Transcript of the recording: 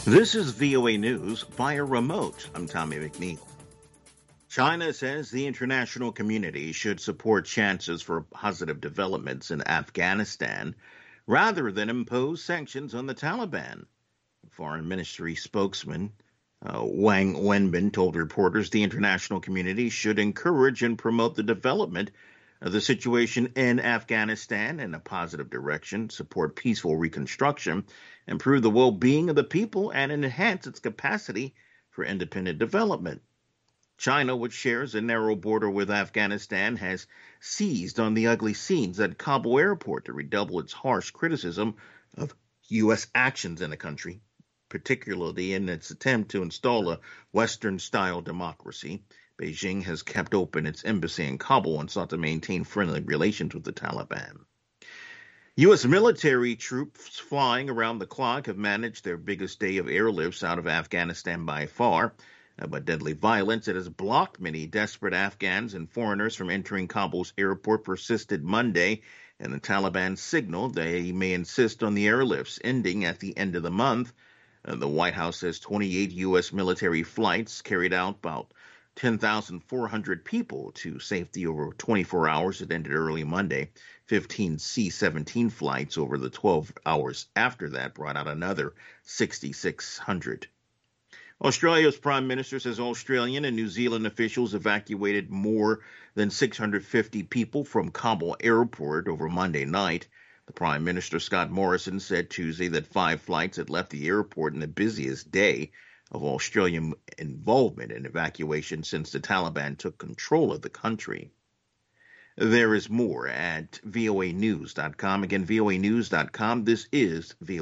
This is VOA News via remote. I'm Tommy McNeil. China says the international community should support chances for positive developments in Afghanistan rather than impose sanctions on the Taliban. Foreign Ministry spokesman Wang Wenbin told reporters the international community should encourage and promote the development of the situation in Afghanistan in a positive direction, support peaceful reconstruction, improve the well being of the people, and enhance its capacity for independent development. China, which shares a narrow border with Afghanistan, has seized on the ugly scenes at Kabul airport to redouble its harsh criticism of U.S. actions in the country, particularly in its attempt to install a Western style democracy. Beijing has kept open its embassy in Kabul and sought to maintain friendly relations with the Taliban. U.S. military troops flying around the clock have managed their biggest day of airlifts out of Afghanistan by far. But deadly violence that has blocked many desperate Afghans and foreigners from entering Kabul's airport persisted Monday, and the Taliban signaled they may insist on the airlifts ending at the end of the month. The White House says 28 U.S. military flights carried out about 10,400 people to safety over 24 hours. It ended early Monday. 15 C-17 flights over the 12 hours after that brought out another 6,600. Australia's Prime Minister says Australian and New Zealand officials evacuated more than 650 people from Kabul airport over Monday night. The Prime Minister, Scott Morrison, said Tuesday that 5 flights had left the airport in the busiest day of Australian involvement in evacuation since the Taliban took control of the country. There is more at voanews.com. Again, voanews.com. This is VOA.